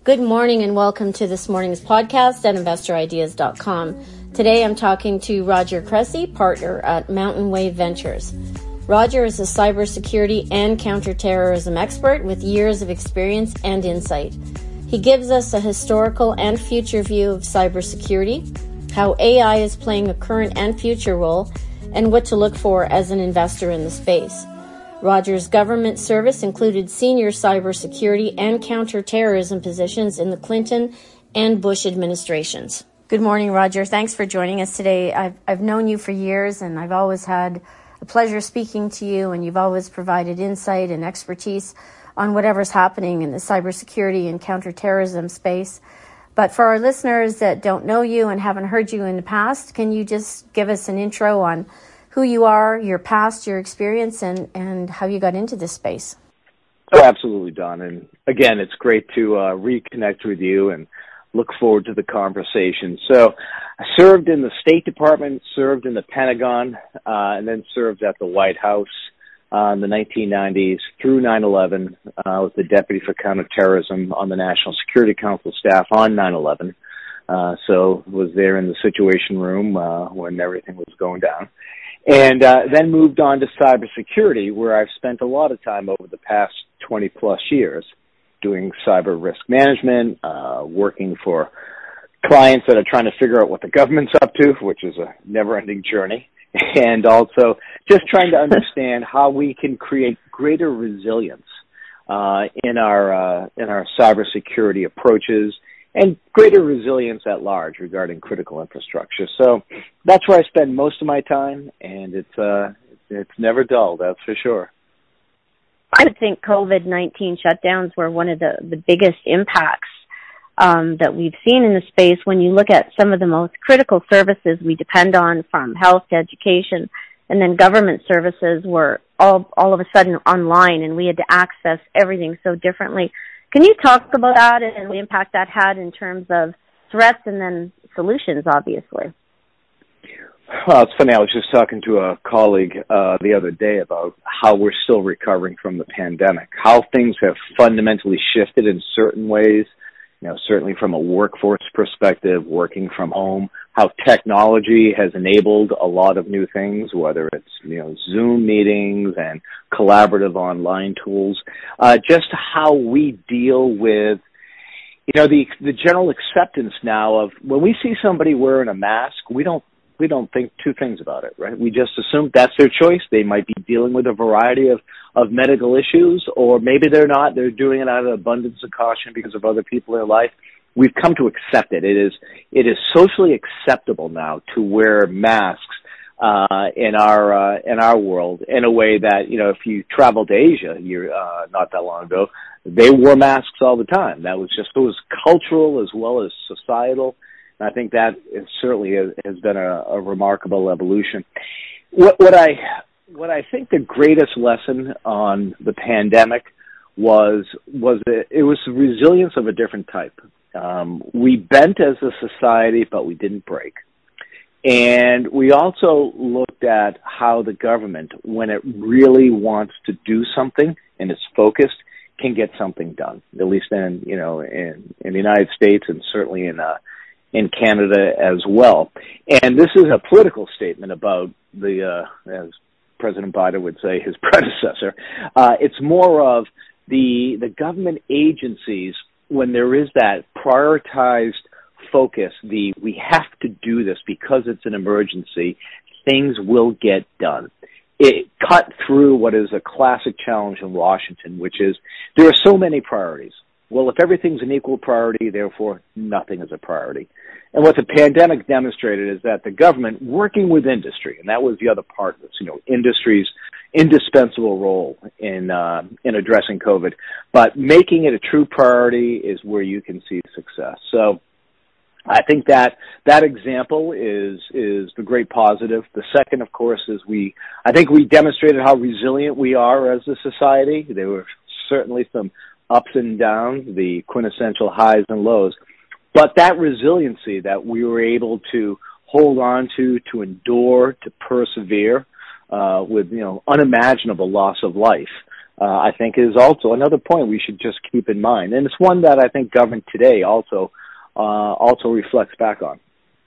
Good morning and welcome to this morning's podcast at InvestorIdeas.com. Today I'm talking to Roger Cressy, partner at Mountain Wave Ventures. Roger is a cybersecurity and counterterrorism expert with years of experience and insight. He gives us a historical and future view of cybersecurity, how AI is playing a current and future role, and what to look for as an investor in the space. Roger's government service included senior cybersecurity and counterterrorism positions in the Clinton and Bush administrations. Good morning, Roger. Thanks for joining us today. I've known you for years, and I've always had a pleasure speaking to you, and you've always provided insight and expertise on whatever's happening in the cybersecurity and counterterrorism space. But for our listeners that don't know you and haven't heard you in the past, can you just give us an intro on who you are, your past, your experience, and how you got into this space? Oh, absolutely, Don. And again, it's great to reconnect with you and look forward to the conversation. So I served in the State Department, served in the Pentagon, and then served at the White House in the 1990s through 9/11. I was the Deputy for Counterterrorism on the National Security Council staff on 9/11. So was there in the Situation Room when everything was going down. And then moved on to cybersecurity, where I've spent a lot of time over the past 20-plus years doing cyber risk management, working for clients that are trying to figure out what the government's up to, which is a never-ending journey, and also just trying to understand how we can create greater resilience in our cybersecurity approaches and greater resilience at large regarding critical infrastructure. So that's where I spend most of my time, and it's never dull, that's for sure. I would think COVID-19 shutdowns were one of the biggest impacts that we've seen in the space when you look at some of the most critical services we depend on, from health to education, and then government services were all of a sudden online, and we had to access everything so differently. Can you talk about that and the impact that had in terms of threats and then solutions, obviously? Well, it's funny. I was just talking to a colleague the other day about how we're still recovering from the pandemic, how things have fundamentally shifted in certain ways, certainly from a workforce perspective, working from home, how technology has enabled a lot of new things, whether it's, Zoom meetings and collaborative online tools, just how we deal with, the general acceptance now of when we see somebody wearing a mask, we don't think two things about it, right? We just assume that's their choice. They might be dealing with a variety of medical issues, or maybe they're not. They're doing it out of abundance of caution because of other people in their life. We've come to accept it. It is socially acceptable now to wear masks in our world in a way that, if you traveled to Asia not that long ago, they wore masks all the time. It was cultural as well as societal. And I think that certainly has been a remarkable evolution. What I think the greatest lesson on the pandemic was that it was the resilience of a different type. We bent as a society, but we didn't break. And we also looked at how the government, when it really wants to do something and is focused, can get something done. At least in the United States, and certainly in Canada as well. And this is a political statement about as President Biden would say, his predecessor. It's more of the government agencies, when there is that prioritized focus, we have to do this because it's an emergency, things will get done. It cut through what is a classic challenge in Washington, which is there are so many priorities. Well, if everything's an equal priority, therefore nothing is a priority. And what the pandemic demonstrated is that the government, working with industry, and that was the other part of this, industry's indispensable role in addressing COVID, but making it a true priority is where you can see success. So I think that example is the great positive. The second, of course, is I think we demonstrated how resilient we are as a society. There were certainly some ups and downs, the quintessential highs and lows. But that resiliency that we were able to hold on to endure, to persevere with, unimaginable loss of life, I think is also another point we should just keep in mind. And it's one that I think government today also reflects back on.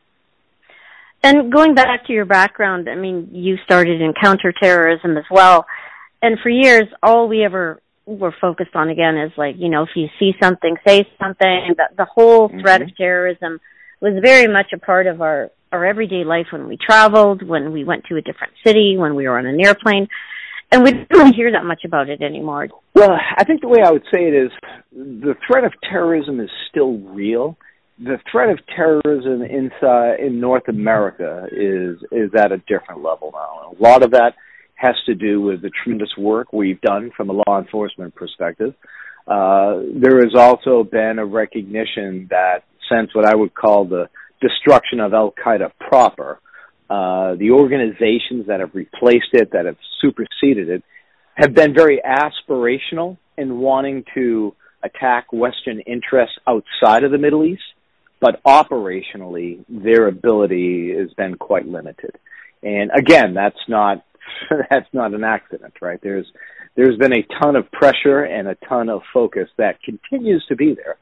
And going back to your background, I mean, you started in counterterrorism as well. And for years, all we ever were focused on, again, is like, you know, if you see something, say something. The whole threat of terrorism was very much a part of our everyday life when we traveled, when we went to a different city, when we were on an airplane. And we don't really hear that much about it anymore. Well, I think the way I would say it is the threat of terrorism is still real. The threat of terrorism in North America is at a different level now. A lot of that has to do with the tremendous work we've done from a law enforcement perspective. There has also been a recognition that since what I would call the destruction of Al-Qaeda proper, the organizations that have replaced it, that have superseded it, have been very aspirational in wanting to attack Western interests outside of the Middle East, but operationally, their ability has been quite limited. And again, that's not an accident, right? There's been a ton of pressure and a ton of focus that continues to be there.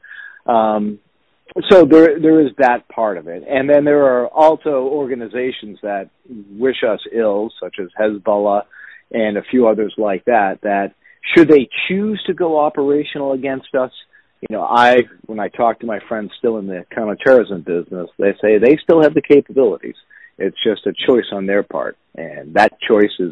So there is that part of it. And then there are also organizations that wish us ill, such as Hezbollah and a few others like that, that should they choose to go operational against us, you know, when I talk to my friends still in the counterterrorism business, they say they still have the capabilities. It's just a choice on their part. And that choice is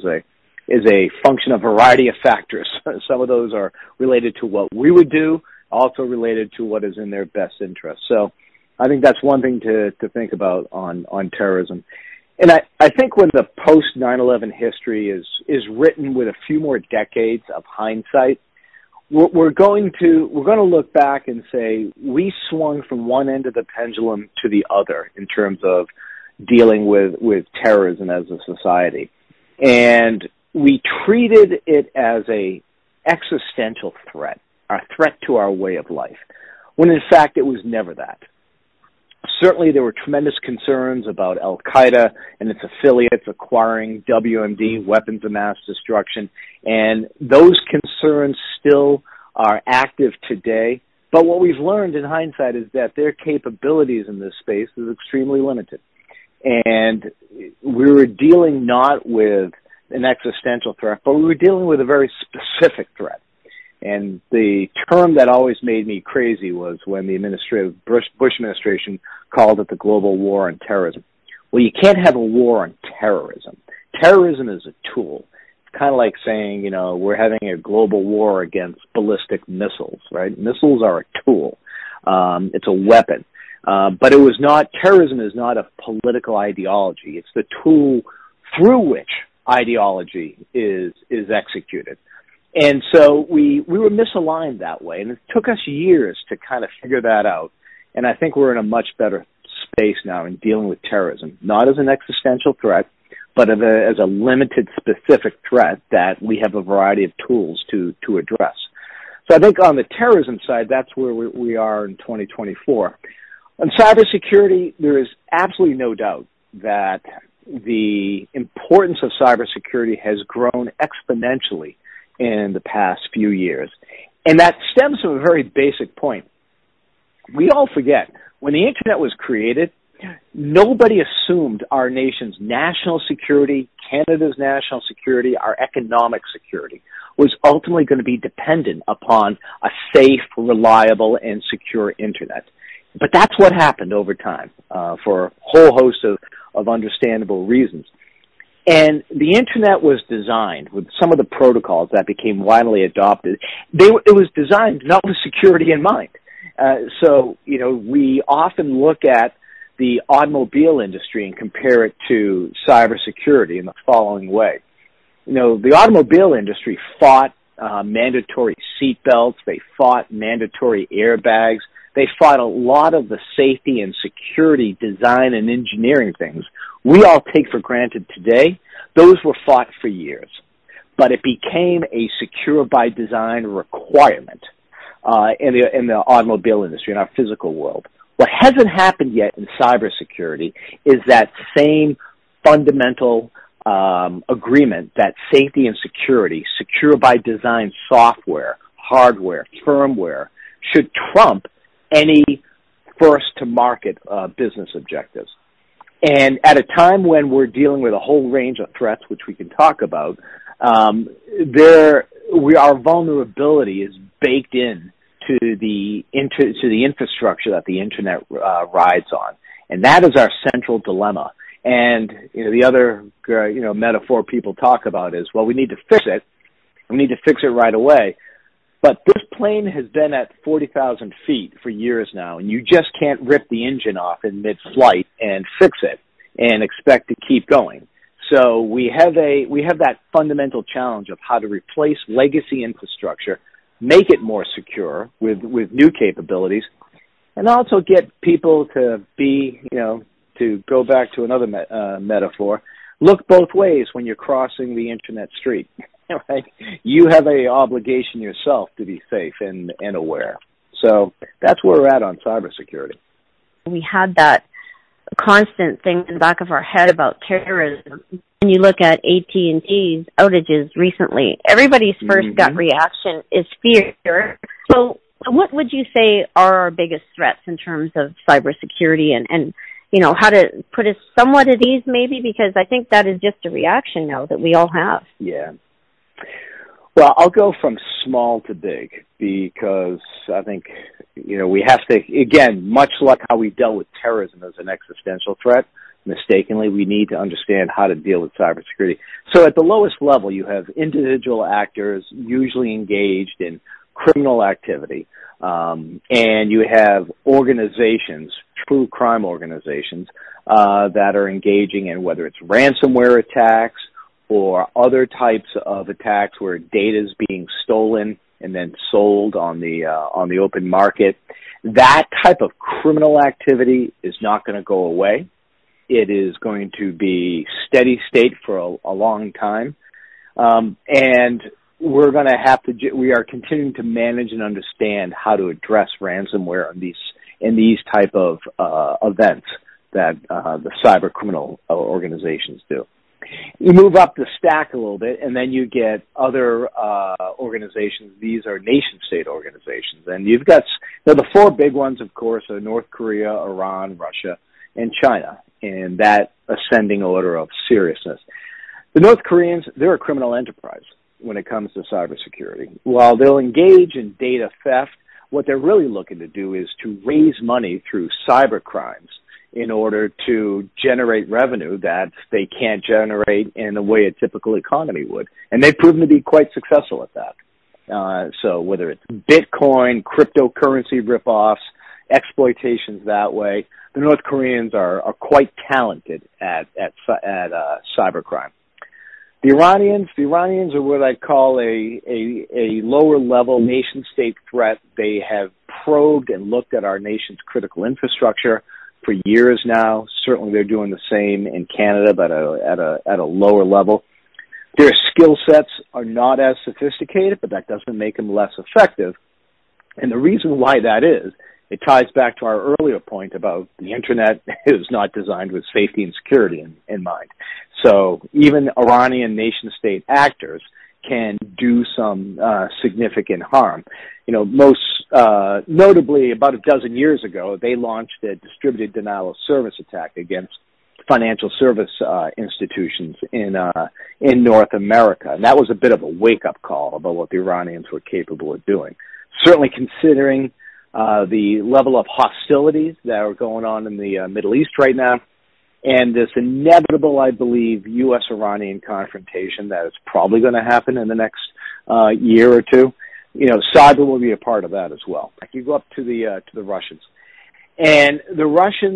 a function of a variety of factors. Some of those are related to what we would do, also related to what is in their best interest. So I think that's one thing to think about on terrorism. And I think when the post 9/11 history is written with a few more decades of hindsight, we're going to look back and say we swung from one end of the pendulum to the other in terms of dealing with terrorism as a society. And we treated it as a existential threat, a threat to our way of life, when in fact it was never that. Certainly there were tremendous concerns about Al-Qaeda and its affiliates acquiring WMD, weapons of mass destruction, and those concerns still are active today. But what we've learned in hindsight is that their capabilities in this space is extremely limited. And we were dealing not with an existential threat, but we were dealing with a very specific threat. And the term that always made me crazy was when the Bush administration called it the global war on terrorism. Well, you can't have a war on terrorism. Terrorism is a tool. It's kind of like saying, you know, we're having a global war against ballistic missiles, right? Missiles are a tool. It's a weapon. But terrorism is not a political ideology. It's the tool through which ideology is executed. And so we were misaligned that way, and it took us years to kind of figure that out. And I think we're in a much better space now in dealing with terrorism, not as an existential threat, but as a limited, specific threat that we have a variety of tools to address. So I think on the terrorism side, that's where we are in 2024. On cybersecurity, there is absolutely no doubt that the importance of cybersecurity has grown exponentially in the past few years. And that stems from a very basic point. We all forget, when the Internet was created, nobody assumed our nation's national security, Canada's national security, our economic security was ultimately going to be dependent upon a safe, reliable, and secure Internet. But that's what happened over time for a whole host of understandable reasons. And the Internet was designed with some of the protocols that became widely adopted. It was designed not with security in mind. So, you know, we often look at the automobile industry and compare it to cybersecurity in the following way. You know, the automobile industry fought mandatory seat belts. They fought mandatory airbags. They fought a lot of the safety and security design and engineering things we all take for granted today. Those were fought for years. But it became a secure by design requirement in the automobile industry, in our physical world. What hasn't happened yet in cybersecurity is that same fundamental agreement that safety and security, secure by design software, hardware, firmware, should trump any first-to-market business objectives. And at a time when we're dealing with a whole range of threats, which we can talk about, our vulnerability is baked in to the infrastructure that the internet rides on, and that is our central dilemma. And the other metaphor people talk about is, well, we need to fix it. We need to fix it right away. But this plane has been at 40,000 feet for years now, and you just can't rip the engine off in mid-flight and fix it and expect to keep going. So we have that fundamental challenge of how to replace legacy infrastructure, make it more secure with new capabilities, and also get people to be, to go back to another metaphor, look both ways when you're crossing the internet street. Right? You have an obligation yourself to be safe and aware. So that's where we're at on cybersecurity. We had that constant thing in the back of our head about terrorism. When you look at AT&T's outages recently, everybody's first gut reaction is fear. So what would you say are our biggest threats in terms of cybersecurity and how to put us somewhat at ease maybe, because I think that is just a reaction now that we all have. Yeah. Well, I'll go from small to big because I think, we have to, again, much like how we dealt with terrorism as an existential threat, mistakenly, we need to understand how to deal with cybersecurity. So at the lowest level, you have individual actors usually engaged in criminal activity, and you have organizations, true crime organizations, that are engaging in whether it's ransomware attacks or other types of attacks where data is being stolen and then sold on the open market. That type of criminal activity is not going to go away. It is going to be steady state for a long time. And we're going to have to, we are continuing to manage and understand how to address ransomware in these type of events that the cyber criminal organizations do. You move up the stack a little bit, and then you get other organizations. These are nation-state organizations. And you've got the four big ones, of course, are North Korea, Iran, Russia, and China, in that ascending order of seriousness. The North Koreans, they're a criminal enterprise when it comes to cybersecurity. While they'll engage in data theft, what they're really looking to do is to raise money through cyber crimes in order to generate revenue that they can't generate in the way a typical economy would. And they've proven to be quite successful at that. So whether it's Bitcoin, cryptocurrency ripoffs, exploitations that way, the North Koreans are quite talented at cybercrime. The Iranians are what I call a lower level nation state threat. They have probed and looked at our nation's critical infrastructure for years now. Certainly they're doing the same in Canada, but at a lower level. Their skill sets are not as sophisticated, but that doesn't make them less effective. And the reason why that is, it ties back to our earlier point about the internet is not designed with safety and security in mind. So even Iranian nation-state actors can do some significant harm. Most notably, about a dozen years ago, they launched a distributed denial of service attack against financial service institutions in North America. And that was a bit of a wake-up call about what the Iranians were capable of doing. Certainly considering the level of hostilities that are going on in the Middle East right now, and this inevitable, I believe, U.S.-Iranian confrontation that is probably going to happen in the next year or two. Cyber will be a part of that as well. You go up to the Russians, and the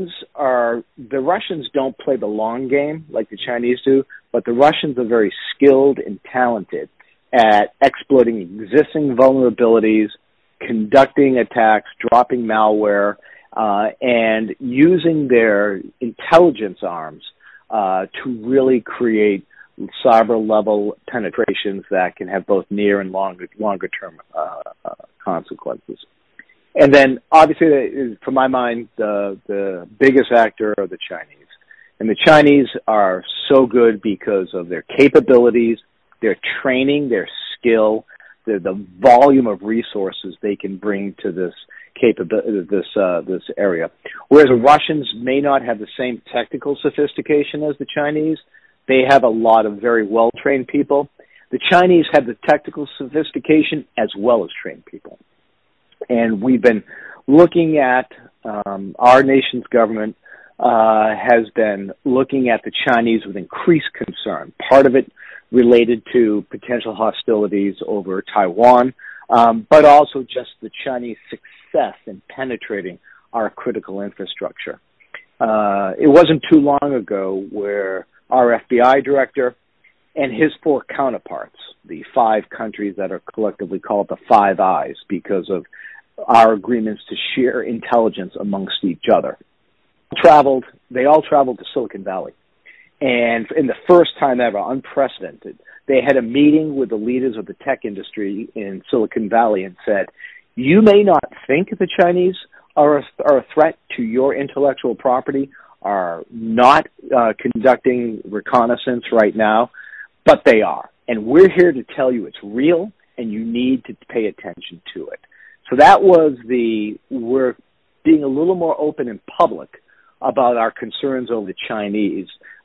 Russians don't play the long game like the Chinese do, but the Russians are very skilled and talented at exploiting existing vulnerabilities, conducting attacks, dropping malware, and using their intelligence arms to really create cyber-level penetrations that can have both near and longer-term consequences. And then, obviously, from my mind, the biggest actor are the Chinese. And the Chinese are so good because of their capabilities, their training, their skill, the volume of resources they can bring to this this area. Whereas the Russians may not have the same technical sophistication as the Chinese. They have a lot of very well-trained people. The Chinese have the technical sophistication as well as trained people. And we've been looking at, our nation's government has been looking at the Chinese with increased concern. Part of it related to potential hostilities over Taiwan, but also just the Chinese success in penetrating our critical infrastructure. It wasn't too long ago where our FBI director and his four counterparts, the 5 countries that are collectively called the Five Eyes because of our agreements to share intelligence amongst each other, they all traveled to Silicon Valley. And in the first time ever, unprecedented, they had a meeting with the leaders of the tech industry in Silicon Valley and said, you may not think the Chinese are a threat to your intellectual property, are not conducting reconnaissance right now, but they are. And we're here to tell you it's real and you need to pay attention to it. So that was we're being a little more open in public about our concerns over the Chinese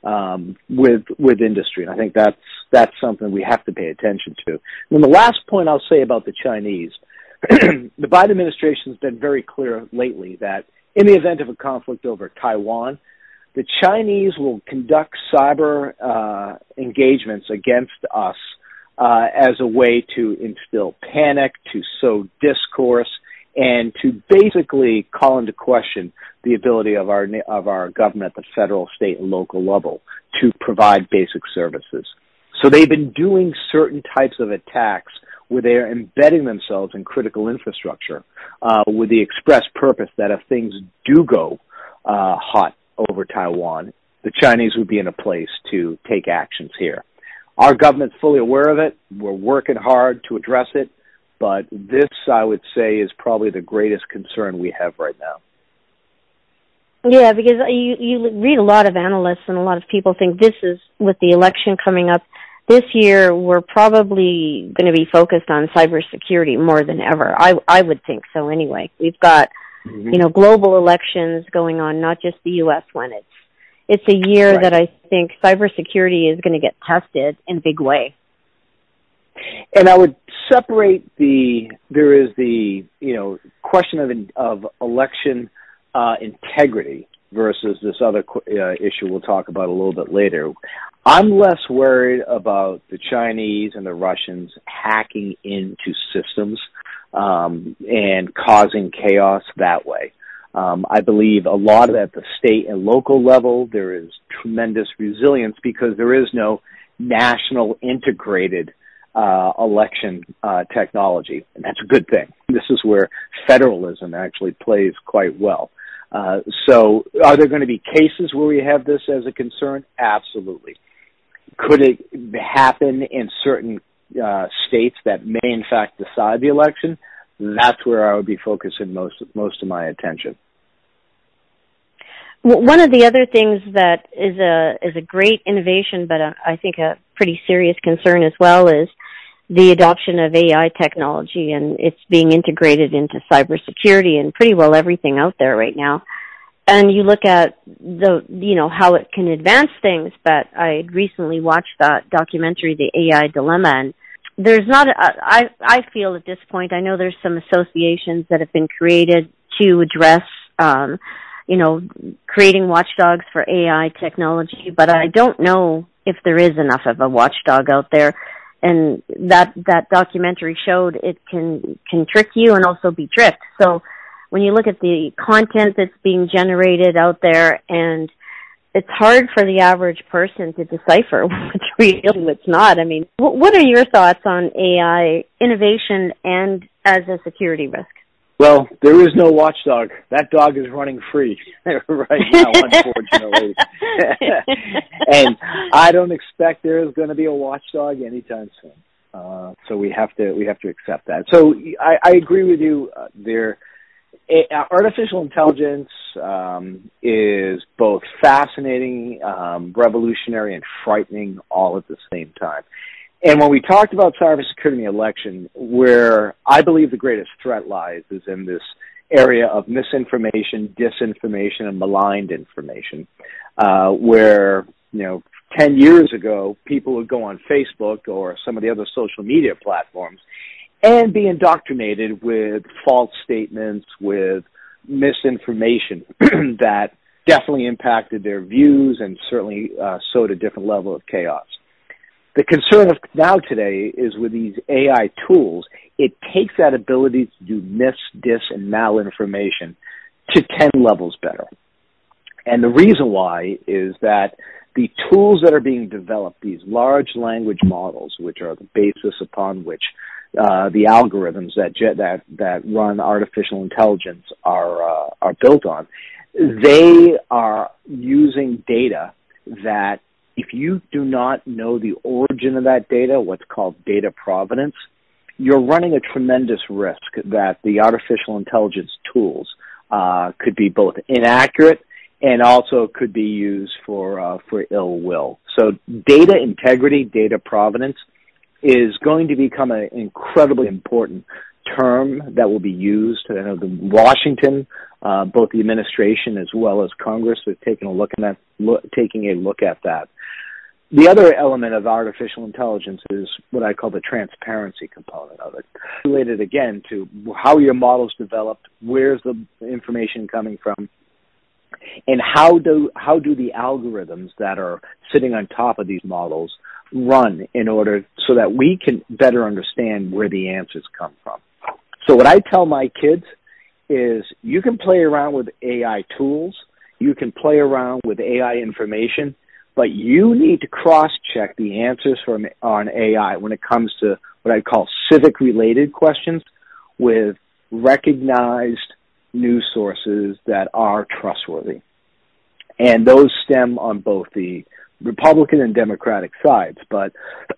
with industry. And I think that's something we have to pay attention to. And the last point I'll say about the Chinese, the Biden administration has been very clear lately that in the event of a conflict over Taiwan, the Chinese will conduct cyber engagements against us as a way to instill panic, to sow discourse, and to basically call into question the ability of our government at the federal, state, and local level to provide basic services. So they've been doing certain types of attacks where they are embedding themselves in critical infrastructure with the express purpose that if things do go hot over Taiwan, the Chinese would be in a place to take actions here. Our government's fully aware of it. We're working hard to address it. But this, I would say, is probably the greatest concern we have right now. Yeah, because you read a lot of analysts and a lot of people think this is, with the election coming up this year, we're probably going to be focused on cybersecurity more than ever. I would think so anyway. We've got, global elections going on, not just the U.S. one. It's a year right. that I think cybersecurity is going to get tested in a big way. And I would separate there is the question of election integrity versus this other issue we'll talk about a little bit later. I'm less worried about the Chinese and the Russians hacking into systems and causing chaos that way. I believe a lot of at the state and local level there is tremendous resilience because there is no national integrated election technology, and that's a good thing. This is where federalism actually plays quite well. So are there going to be cases where we have this as a concern? Absolutely. Could it happen in certain states that may in fact decide the election? That's where I would be focusing most of my attention. One of the other things that is a great innovation, but I think a pretty serious concern as well, is the adoption of AI technology, and it's being integrated into cybersecurity and pretty well everything out there right now. And you look at how it can advance things, but I recently watched that documentary, The AI Dilemma, and there's not, I feel at this point, I know there's some associations that have been created to address, creating watchdogs for AI technology, but I don't know if there is enough of a watchdog out there. And that documentary showed it can trick you and also be tricked. So when you look at the content that's being generated out there, and it's hard for the average person to decipher what's real and what's not. I mean, what are your thoughts on AI innovation and as a security risk? Well, there is no watchdog. That dog is running free right now, unfortunately. And I don't expect there is going to be a watchdog anytime soon. So we have to accept that. So I agree with you. artificial intelligence is both fascinating, revolutionary, and frightening all at the same time. And when we talked about cybersecurity in the election, where I believe the greatest threat lies is in this area of misinformation, disinformation, and maligned information, where, 10 years ago, people would go on Facebook or some of the other social media platforms and be indoctrinated with false statements, with misinformation that definitely impacted their views and certainly sowed a different level of chaos. The concern of now today is with these AI tools, it takes that ability to do mis, dis, and malinformation to 10 levels better. And the reason why is that the tools that are being developed, these large language models, which are the basis upon which the algorithms that run artificial intelligence are built on, they are using data that, if you do not know the origin of that data, what's called data provenance, you're running a tremendous risk that the artificial intelligence tools could be both inaccurate and also could be used for ill will. So data integrity, data provenance is going to become an incredibly important term that will be used. I know Washington, both the administration as well as Congress are taking a look at that. The other element of artificial intelligence is what I call the transparency component of it. Related again to how your models developed, where's the information coming from, and how do the algorithms that are sitting on top of these models run in order so that we can better understand where the answers come from. So what I tell my kids is you can play around with AI tools, you can play around with AI information, but you need to cross-check the answers on AI when it comes to what I call civic-related questions with recognized news sources that are trustworthy. And those stem on both the Republican and Democratic sides, but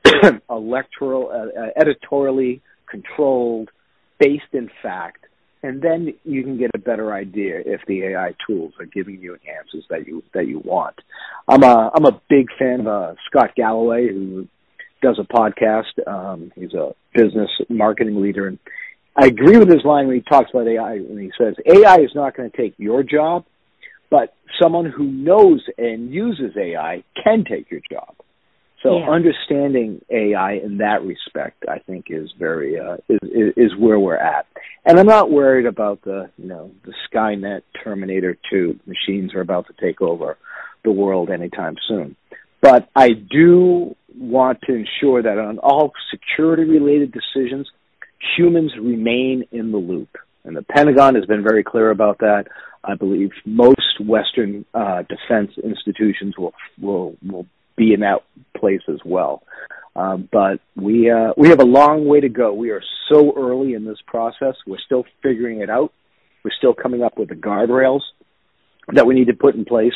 editorially controlled, based in fact, and then you can get a better idea if the AI tools are giving you answers that you want. I'm a big fan of Scott Galloway, who does a podcast. He's a business marketing leader, and I agree with his line when he talks about AI, when he says AI is not going to take your job, but someone who knows and uses AI can take your job. So understanding AI in that respect, I think, is very is where we're at. And I'm not worried about the Skynet Terminator 2 machines are about to take over the world anytime soon. But I do want to ensure that on all security-related decisions, humans remain in the loop. And the Pentagon has been very clear about that. I believe most Western defense institutions will be in that place as well. But we have a long way to go. We are so early in this process. We're still figuring it out. We're still coming up with the guardrails that we need to put in place.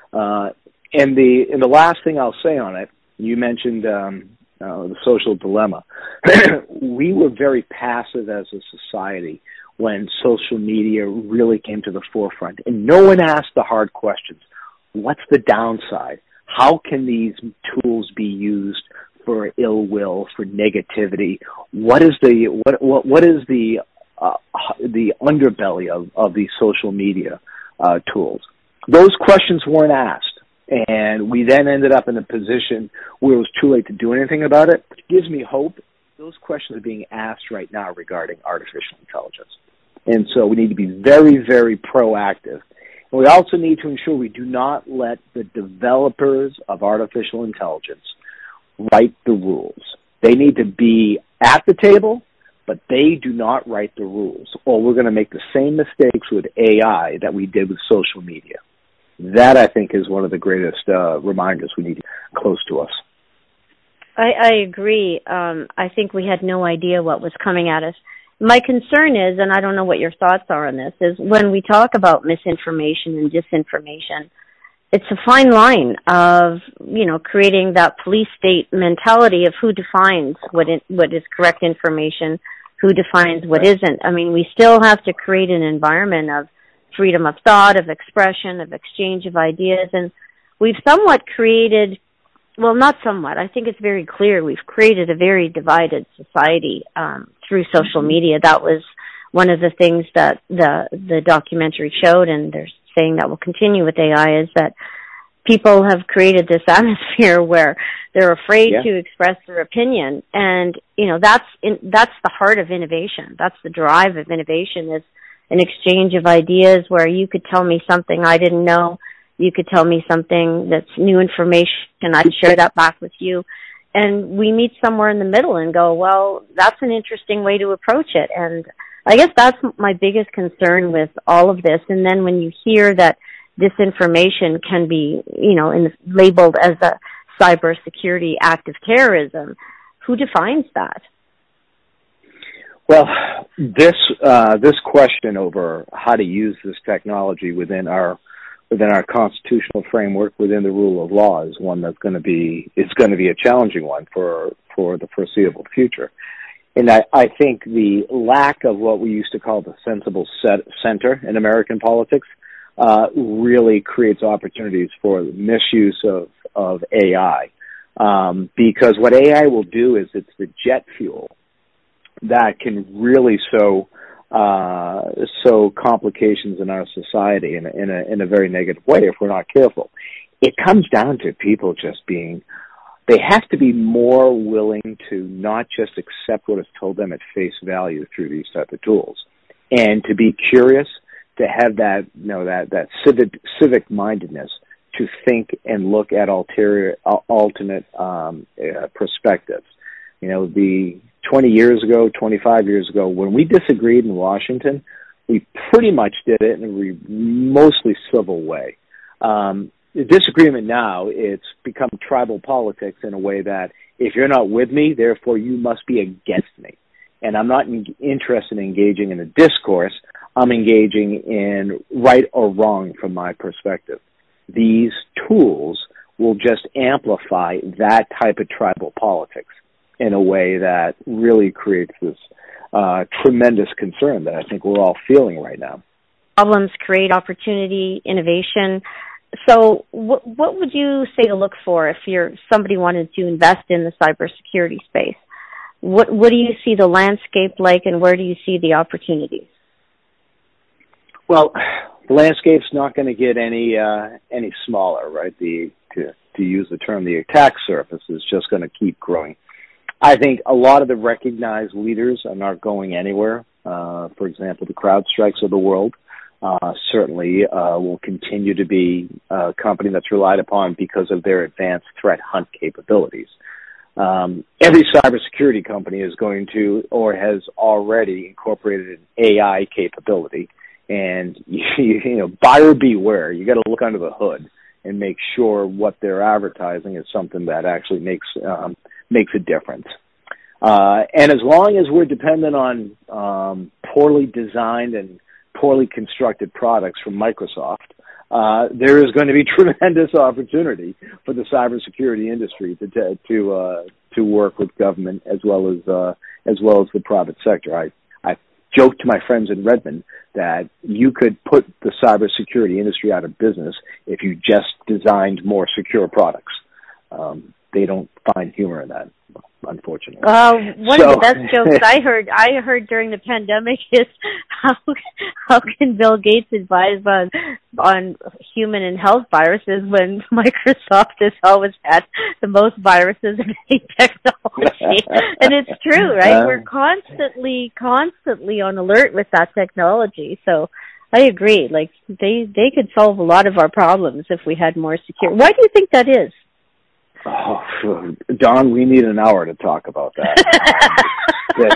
And the last thing I'll say on it, you mentioned the social dilemma. We were very passive as a society when social media really came to the forefront. And no one asked the hard questions. What's the downside? How can these tools be used for ill will, for negativity? What is the underbelly of these social media tools? Those questions weren't asked. And we then ended up in a position where it was too late to do anything about it. It gives me hope. Those questions are being asked right now regarding artificial intelligence. And so we need to be very, very proactive. And we also need to ensure we do not let the developers of artificial intelligence write the rules. They need to be at the table, but they do not write the rules, or we're going to make the same mistakes with AI that we did with social media. That, I think, is one of the greatest reminders we need close to us. I agree. I think we had no idea what was coming at us. My concern is, and I don't know what your thoughts are on this, is when we talk about misinformation and disinformation, it's a fine line of, creating that police state mentality of who defines what is correct information, who defines what isn't. I mean, we still have to create an environment of freedom of thought, of expression, of exchange of ideas, and we've somewhat created, well, not somewhat, I think it's very clear, we've created a very divided society through social media. That was one of the things that the documentary showed, and they're saying that will continue with AI, is that people have created this atmosphere where they're afraid to express their opinion. And, you know, that's the heart of innovation. That's the drive of innovation, is an exchange of ideas where you could tell me something I didn't know. You could tell me something that's new information, and I'd share that back with you. And we meet somewhere in the middle and go, well, that's an interesting way to approach it. And I guess that's my biggest concern with all of this. And then when you hear that this information can be, you know, labeled as a cybersecurity act of terrorism, who defines that? Well, this question over how to use this technology within our constitutional framework, within the rule of law, is one that's going to be a challenging one for the foreseeable future. And I think the lack of what we used to call the sensible center in American politics really creates opportunities for misuse of AI. Because what AI will do is it's the jet fuel that can really sow complications in our society in a very negative way if we're not careful. It comes down to people just they have to be more willing to not just accept what is told them at face value through these type of tools, and to be curious, to have that, you know, that civic mindedness to think and look at alternate perspectives. You know, the 20 years ago, 25 years ago, when we disagreed in Washington, we pretty much did it in a mostly civil way. The disagreement now, it's become tribal politics in a way that if you're not with me, therefore you must be against me. And I'm not interested in engaging in a discourse. I'm engaging in right or wrong from my perspective. These tools will just amplify that type of tribal politics in a way that really creates this tremendous concern that I think we're all feeling right now. Problems create opportunity, innovation. So what would you say to look for if somebody wanted to invest in the cybersecurity space? What do you see the landscape like, and where do you see the opportunities? Well, the landscape's not going to get any smaller, right? To use the term, the attack surface is just going to keep growing. I think a lot of the recognized leaders are not going anywhere. For example, the CrowdStrikes of the world certainly will continue to be a company that's relied upon because of their advanced threat hunt capabilities. Every cybersecurity company is going to, or has already incorporated an AI capability. And, you know, buyer beware. You got to look under the hood and make sure what they're advertising is something that actually makes a difference. And as long as we're dependent on poorly designed and poorly constructed products from Microsoft, there is going to be tremendous opportunity for the cybersecurity industry to work with government as well as the private sector. I joked to my friends in Redmond that you could put the cybersecurity industry out of business if you just designed more secure products. They don't find humor in that, unfortunately. One of the best jokes I heard during the pandemic is how can Bill Gates advise on human and health viruses when Microsoft has always had the most viruses in any technology? And it's true, right? We're constantly on alert with that technology. So I agree. Like they could solve a lot of our problems if we had more secure. Why do you think that is? Oh, Don, we need an hour to talk about that.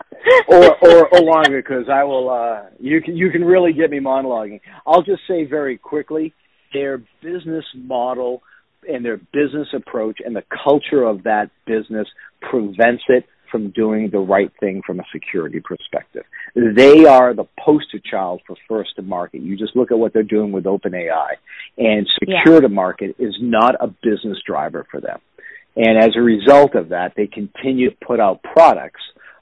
or longer, because I will. You can really get me monologuing. I'll just say very quickly, their business model and their business approach and the culture of that business prevents it from doing the right thing from a security perspective. They are the poster child for first to market. You just look at what they're doing with OpenAI, and secure to market is not a business driver for them. And as a result of that, they continue to put out products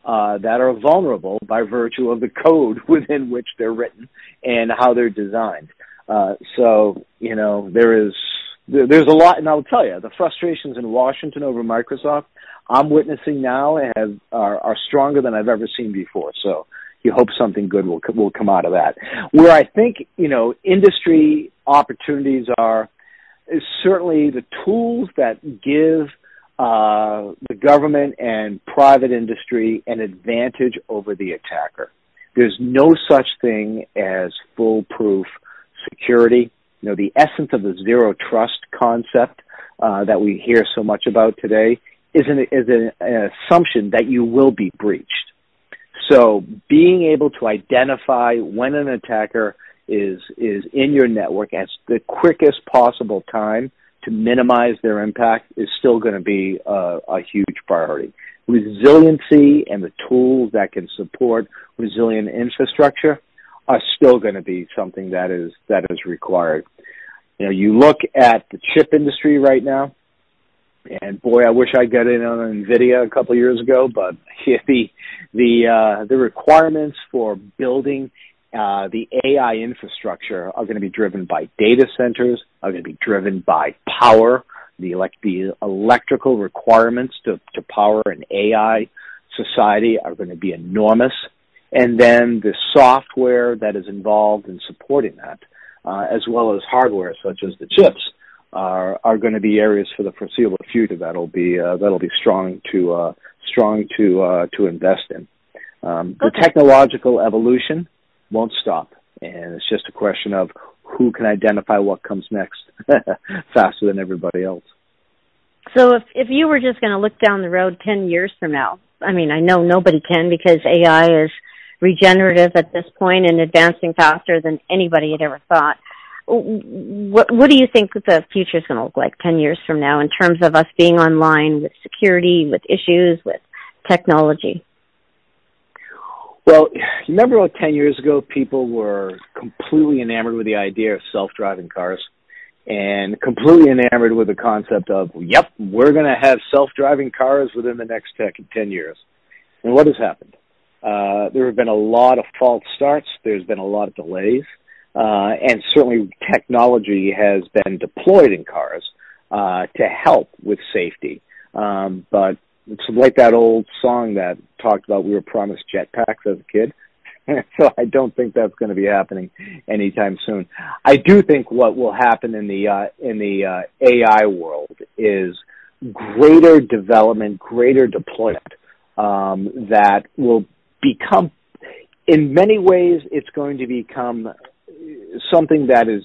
that are vulnerable by virtue of the code within which they're written and how they're designed. So, you know, there's a lot, and I'll tell you, the frustrations in Washington over Microsoft I'm witnessing now are stronger than I've ever seen before. So you hope something good will come out of that. Where I think, you know, industry opportunities is certainly the tools that give the government and private industry an advantage over the attacker. There's no such thing as foolproof security. You know, the essence of the zero trust concept that we hear so much about today is an assumption that you will be breached. So being able to identify when an attacker is in your network at the quickest possible time to minimize their impact is still going to be a huge priority. Resiliency and the tools that can support resilient infrastructure are still going to be something that is required. You know, you look at the chip industry right now, and boy, I wish I got in on NVIDIA a couple of years ago, but the requirements for building the AI infrastructure are going to be driven by data centers, are going to be driven by power. The electrical requirements to power an AI society are going to be enormous. And then the software that is involved in supporting that, as well as hardware such as the chips, are going to be areas for the foreseeable future that'll be strong to invest in. The technological evolution won't stop, and it's just a question of who can identify what comes next faster than everybody else. So if you were just going to look down the road 10 years from now, I mean, I know nobody can because AI is regenerative at this point and advancing faster than anybody had ever thought. What do you think the future is going to look like 10 years from now in terms of us being online with security, with issues, with technology? Well, you remember about 10 years ago, people were completely enamored with the idea of self-driving cars and completely enamored with the concept of, yep, we're going to have self-driving cars within the next 10 years. And what has happened? There have been a lot of false starts. There's been a lot of delays. And certainly technology has been deployed in cars to help with safety. But it's like that old song that talked about we were promised jetpacks as a kid. So I don't think that's going to be happening anytime soon. I do think what will happen in the AI world is greater development, greater deployment that will become, in many ways, it's going to become something that is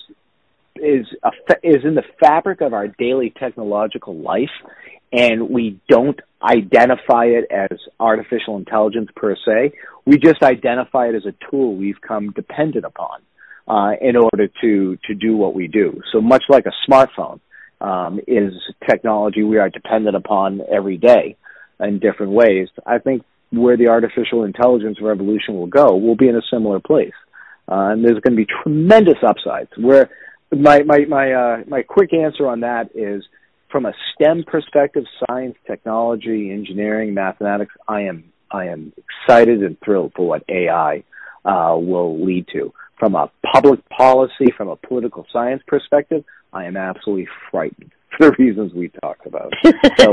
in the fabric of our daily technological life, and we don't identify it as artificial intelligence per se. We just identify it as a tool we've come dependent upon in order to do what we do. So much like a smartphone is technology we are dependent upon every day in different ways. I think where the artificial intelligence revolution will go, we'll be in a similar place. And there's going to be tremendous upsides. Where my quick answer on that is, from a STEM perspective, science, technology, engineering, mathematics, I am excited and thrilled for what AI will lead to. From a public policy, from a political science perspective, I am absolutely frightened for the reasons we talked about. So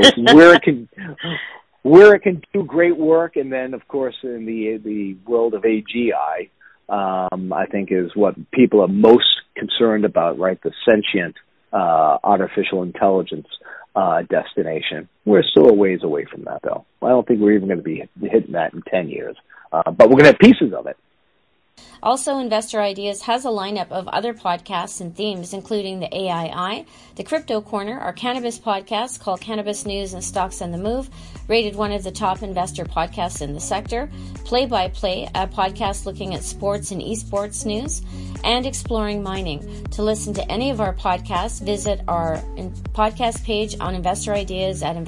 where it can do great work, and then of course in the world of AGI, I think is what people are most concerned about, right? The sentient artificial intelligence destination. We're still a ways away from that, though. I don't think we're even going to be hitting that in 10 years. But we're going to have pieces of it. Also, Investor Ideas has a lineup of other podcasts and themes, including the AII, the Crypto Corner, our cannabis podcast called Cannabis News and Stocks on the Move, rated one of the top investor podcasts in the sector, Play by Play, a podcast looking at sports and esports news, and Exploring Mining. To listen to any of our podcasts, visit our podcast page on Investor Ideas at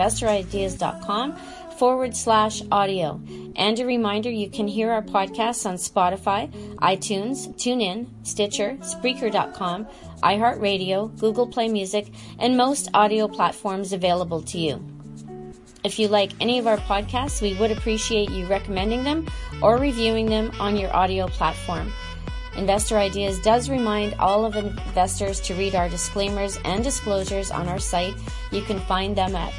investorideas.com/audio. And a reminder, you can hear our podcasts on Spotify, iTunes, TuneIn, Stitcher, Spreaker.com, iHeartRadio, Google Play Music, and most audio platforms available to you. If you like any of our podcasts, we would appreciate you recommending them or reviewing them on your audio platform. Investor Ideas does remind all of investors to read our disclaimers and disclosures on our site. You can find them at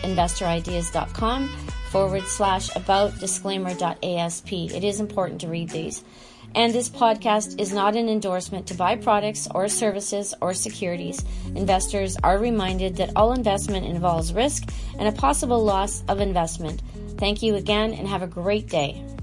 investorideas.com/about-disclaimer.asp. It is important to read these. And this podcast is not an endorsement to buy products or services or securities. Investors are reminded that all investment involves risk and a possible loss of investment. Thank you again and have a great day.